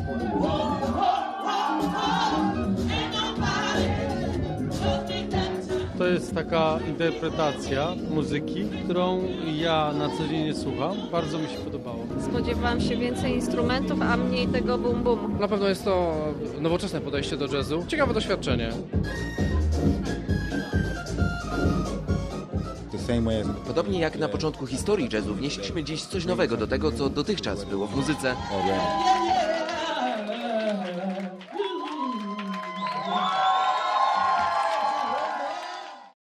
To jest taka interpretacja muzyki, którą ja na co dzień nie słucham. Bardzo mi się podobało. Spodziewałam się więcej instrumentów, a mniej tego bum bum. Na pewno jest to nowoczesne podejście do jazzu. Ciekawe doświadczenie. Podobnie jak na początku historii jazzu wnieśliśmy dziś coś nowego do tego, co dotychczas było w muzyce.